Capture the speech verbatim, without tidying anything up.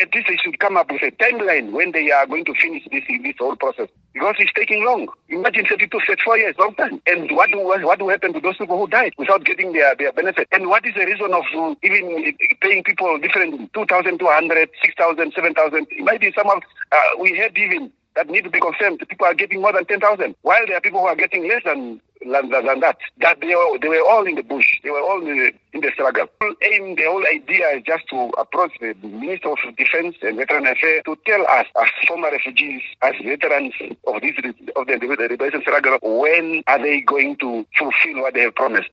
at least they should come up with a timeline when they are going to finish this this whole process. Because it's taking long. Imagine thirty-two, thirty-four years, long time. And what do what do happen to those people who died without getting their, their benefit? And what is the reason of uh, even paying people differently? two thousand two hundred, six thousand, seven thousand. It might be some of, uh, we had even that need to be confirmed. People are getting more than ten thousand, while there are people who are getting less than than, than that. That they were, they were all in the bush. They were all in the, in the struggle. And the whole idea is just to approach the Minister of Defense and Veteran Affairs to tell us, as former refugees, as veterans of this of the, the liberation struggle, when are they going to fulfill what they have promised?